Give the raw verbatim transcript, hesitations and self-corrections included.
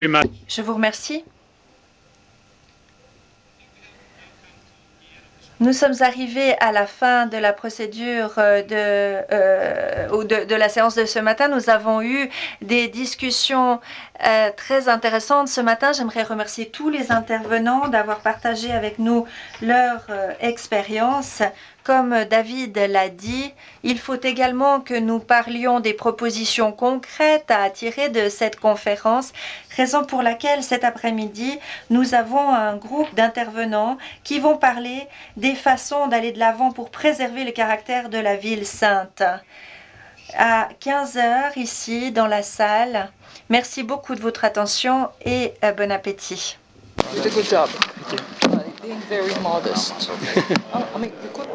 Je vous remercie. Nous sommes arrivés à la fin de la procédure de, euh, ou de, de la séance de ce matin. Nous avons eu des discussions euh, très intéressantes ce matin. J'aimerais remercier tous les intervenants d'avoir partagé avec nous leur euh, expérience. Comme David l'a dit, il faut également que nous parlions des propositions concrètes à tirer de cette conférence, raison pour laquelle cet après-midi, nous avons un groupe d'intervenants qui vont parler des façons d'aller de l'avant pour préserver le caractère de la ville sainte. À quinze heures, ici, dans la salle. Merci beaucoup de votre attention et euh, bon appétit. You did a good job. Being very modest. I mean, you could